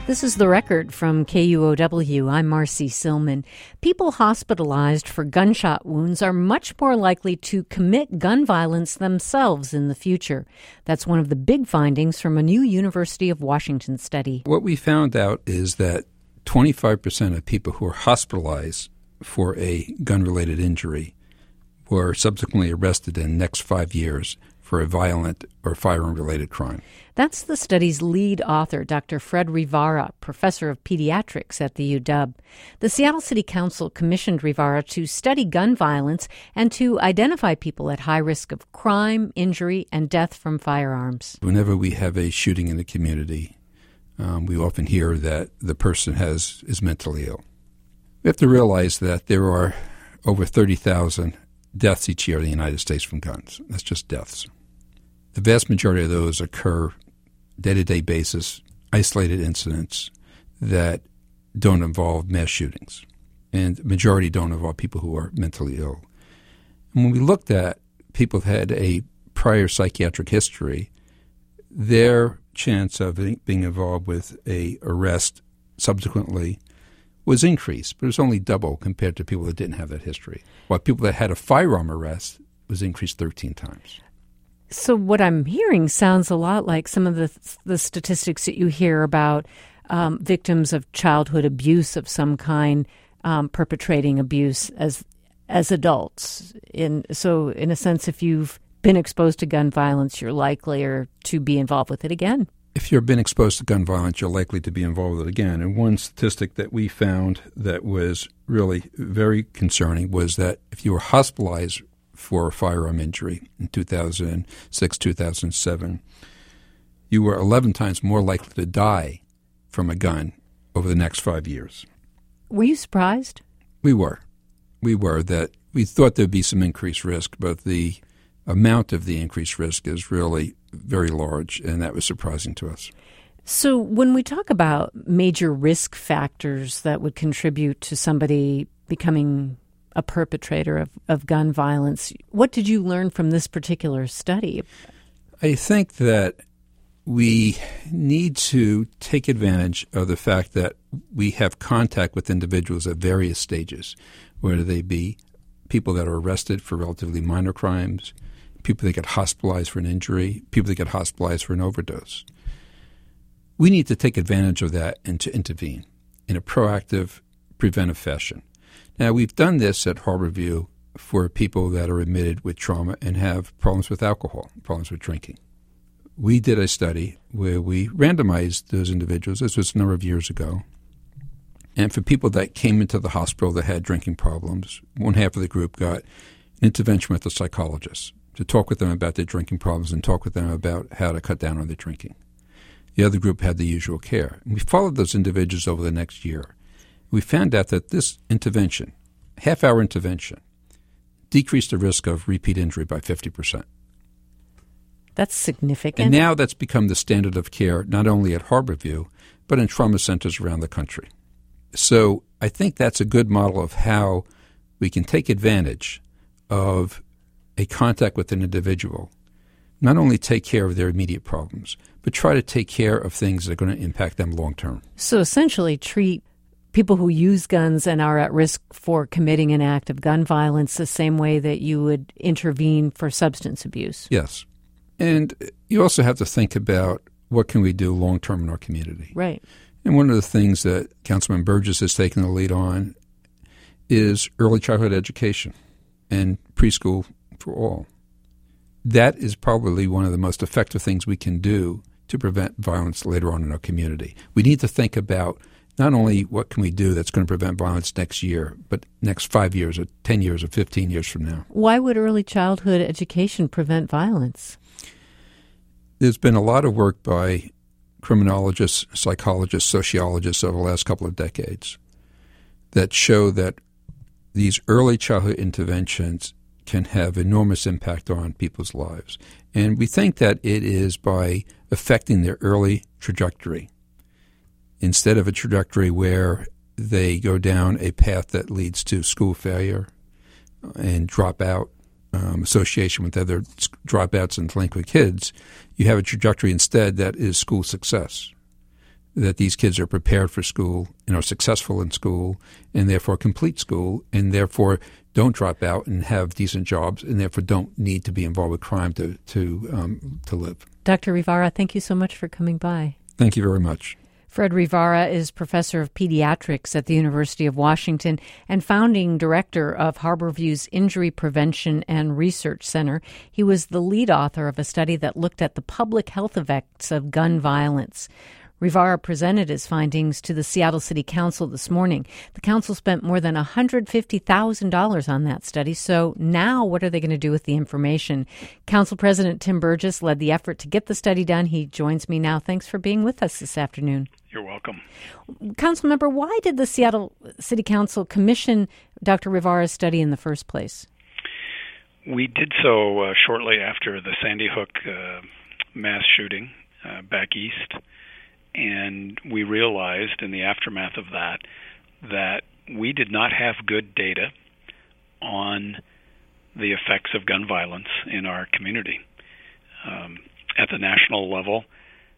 This is The Record from KUOW. I'm Marcy Silman. People hospitalized for gunshot wounds are much more likely to commit gun violence themselves in the future. That's one of the big findings from a new University of Washington study. What we found out is that 25% of people who are hospitalized for a gun-related injury were subsequently arrested in the next 5 years for a violent or firearm-related crime. That's the study's lead author, Dr. Fred Rivara, professor of pediatrics at the UW. The Seattle City Council commissioned Rivara to study gun violence and to identify people at high risk of crime, injury, and death from firearms. Whenever we have a shooting in the community, we often hear that the person is mentally ill. We have to realize that there are over 30,000 deaths each year in the United States from guns. That's just deaths. The vast majority of those occur day-to-day basis, isolated incidents that don't involve mass shootings. And the majority don't involve people who are mentally ill. And when we looked at people who had a prior psychiatric history, their chance of being involved with a arrest subsequently was increased, but it was only double compared to people that didn't have that history. While people that had a firearm arrest was increased 13 times. So what I'm hearing sounds a lot like some of the statistics that you hear about victims of childhood abuse of some kind perpetrating abuse as adults. So in a sense, if you've been exposed to gun violence, you're likelier to be involved with it again. If you've been exposed to gun violence, you're likely to be involved with it again. And one statistic that we found that was really very concerning was that if you were hospitalized for a firearm injury in 2006, 2007, you were 11 times more likely to die from a gun over the next 5 years. Were you surprised? We were. We thought there'd be some increased risk, but the amount of the increased risk is really very large, and that was surprising to us. So when we talk about major risk factors that would contribute to somebody becoming a perpetrator of gun violence, what did you learn from this particular study? I think that we need to take advantage of the fact that we have contact with individuals at various stages, whether they be people that are arrested for relatively minor crimes, people that get hospitalized for an injury, people that get hospitalized for an overdose. We need to take advantage of that and to intervene in a proactive, preventive fashion. Now, we've done this at Harborview for people that are admitted with trauma and have problems with alcohol, problems with drinking. We did a study where we randomized those individuals. This was a number of years ago. And for people that came into the hospital that had drinking problems, one half of the group got an intervention with a psychologist to talk with them about their drinking problems and talk with them about how to cut down on their drinking. The other group had the usual care. And we followed those individuals over the next year. We found out that this intervention, half-hour intervention, decreased the risk of repeat injury by 50%. That's significant. And now that's become the standard of care not only at Harborview, but in trauma centers around the country. So I think that's a good model of how we can take advantage of a contact with an individual, not only take care of their immediate problems, but try to take care of things that are going to impact them long term. So essentially treat people who use guns and are at risk for committing an act of gun violence the same way that you would intervene for substance abuse. Yes. And you also have to think about what can we do long term in our community. Right. And one of the things that Councilman Burgess has taken the lead on is early childhood education and preschool for all. That is probably one of the most effective things we can do to prevent violence later on in our community. We need to think about not only what can we do that's going to prevent violence next year, but next 5 years or 10 years or 15 years from now. Why would early childhood education prevent violence? There's been a lot of work by criminologists, psychologists, sociologists over the last couple of decades that show that these early childhood interventions can have enormous impact on people's lives. And we think that it is by affecting their early trajectory, instead of a trajectory where they go down a path that leads to school failure and dropout, association with other dropouts and delinquent kids, you have a trajectory instead that is school success. that these kids are prepared for school and are successful in school and therefore complete school and therefore don't drop out and have decent jobs and therefore don't need to be involved with crime to live. Dr. Rivara, thank you so much for coming by. Thank you very much. Fred Rivara is professor of pediatrics at the University of Washington and founding director of Harborview's Injury Prevention and Research Center. He was the lead author of a study that looked at the public health effects of gun violence. Rivara presented his findings to the Seattle City Council this morning. The council spent more than $150,000 on that study, so now what are they going to do with the information? Council President Tim Burgess led the effort to get the study done. He joins me now. Thanks for being with us this afternoon. You're welcome. Councilmember, why did the Seattle City Council commission Dr. Rivara's study in the first place? We did so shortly after the Sandy Hook mass shooting back east. And we realized in the aftermath of that we did not have good data on the effects of gun violence in our community. At the national level,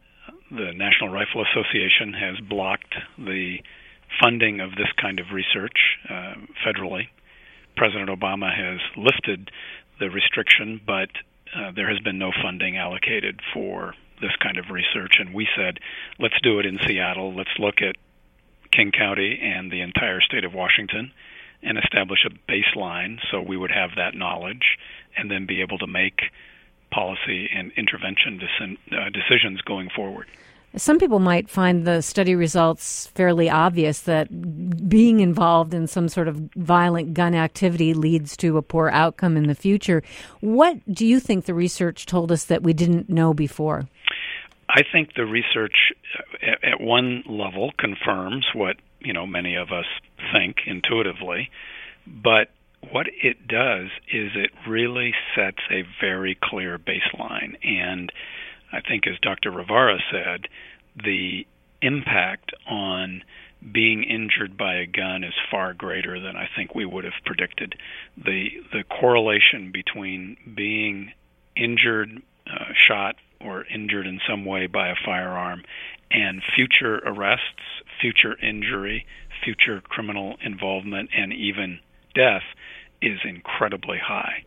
the National Rifle Association has blocked the funding of this kind of research federally. President Obama has lifted the restriction, but there has been no funding allocated for this kind of research, and we said, let's do it in Seattle. Let's look at King County and the entire state of Washington and establish a baseline so we would have that knowledge and then be able to make policy and intervention decisions going forward. Some people might find the study results fairly obvious that being involved in some sort of violent gun activity leads to a poor outcome in the future. What do you think the research told us that we didn't know before? I think the research at one level confirms what, many of us think intuitively, but what it does is it really sets a very clear baseline. And I think, as Dr. Rivara said, the impact on being injured by a gun is far greater than I think we would have predicted. The correlation between being injured, shot, or injured in some way by a firearm and future arrests, future injury, future criminal involvement, and even death is incredibly high.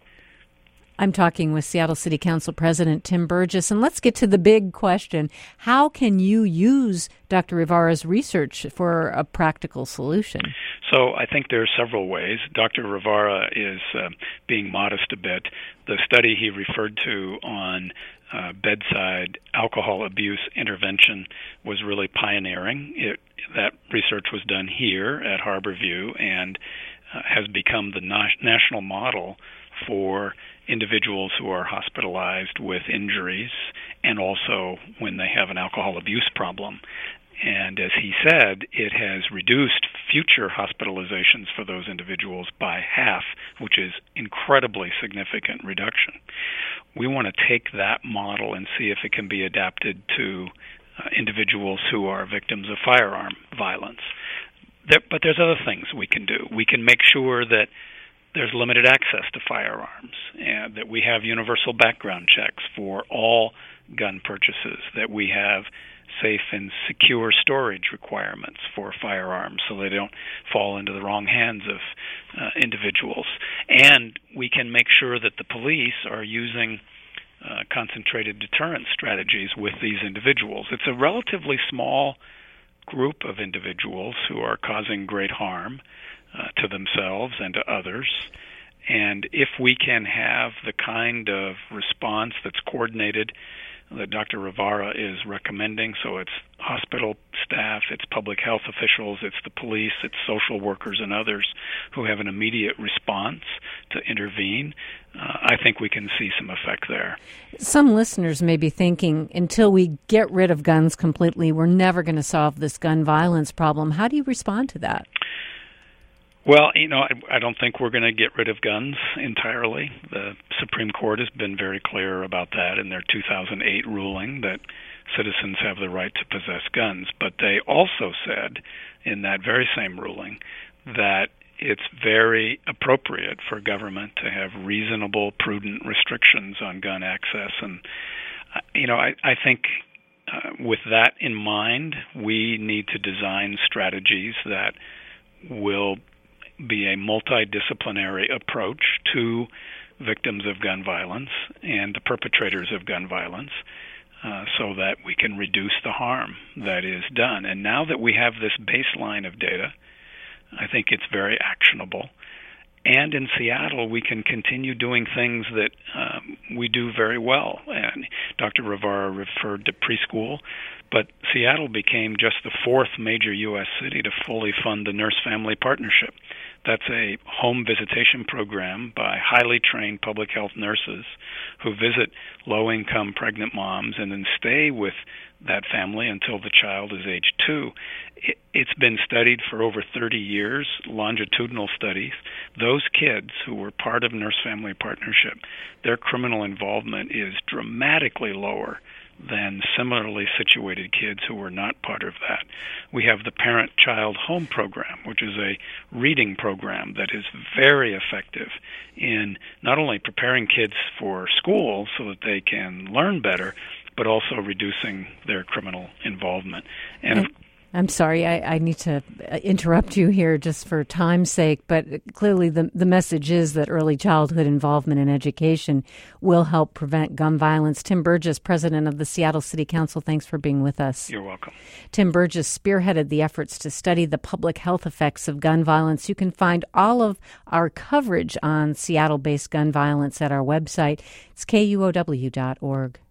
I'm talking with Seattle City Council President Tim Burgess, and let's get to the big question. How can you use Dr. Rivara's research for a practical solution? So I think there are several ways. Dr. Rivara is being modest a bit. The study he referred to on bedside alcohol abuse intervention was really pioneering. That research was done here at Harborview and has become the national model for individuals who are hospitalized with injuries and also when they have an alcohol abuse problem. And as he said, it has reduced future hospitalizations for those individuals by half, which is incredibly significant reduction. We want to take that model and see if it can be adapted to individuals who are victims of firearm violence. But there's other things we can do. We can make sure that there's limited access to firearms, and that we have universal background checks for all gun purchases, that we have safe and secure storage requirements for firearms so they don't fall into the wrong hands of individuals. And we can make sure that the police are using concentrated deterrence strategies with these individuals. It's a relatively small group of individuals who are causing great harm to themselves and to others. And if we can have the kind of response that's coordinated that Dr. Rivara is recommending, so it's hospital staff, it's public health officials, it's the police, it's social workers and others who have an immediate response to intervene, I think we can see some effect there. Some listeners may be thinking, until we get rid of guns completely, we're never going to solve this gun violence problem. How do you respond to that? Well, I don't think we're going to get rid of guns entirely. The Supreme Court has been very clear about that in their 2008 ruling that citizens have the right to possess guns. But they also said in that very same ruling that it's very appropriate for government to have reasonable, prudent restrictions on gun access. And, I think with that in mind, we need to design strategies that will be a multidisciplinary approach to victims of gun violence and the perpetrators of gun violence, so that we can reduce the harm that is done. And now that we have this baseline of data, I think it's very actionable. And in Seattle, we can continue doing things that we do very well. And Dr. Rivara referred to preschool, but Seattle became just the fourth major U.S. city to fully fund the Nurse-Family Partnership. That's a home visitation program by highly trained public health nurses who visit low-income pregnant moms and then stay with that family until the child is age 2. It's been studied for over 30 years, longitudinal studies. Those kids who were part of Nurse-Family Partnership, their criminal involvement is dramatically lower than similarly situated kids who were not part of that. We have the Parent-Child Home Program, which is a reading program that is very effective in not only preparing kids for school so that they can learn better, but also reducing their criminal involvement. And I'm sorry, I need to interrupt you here just for time's sake, but clearly the message is that early childhood involvement in education will help prevent gun violence. Tim Burgess, president of the Seattle City Council, thanks for being with us. You're welcome. Tim Burgess spearheaded the efforts to study the public health effects of gun violence. You can find all of our coverage on Seattle-based gun violence at our website. It's KUOW.org.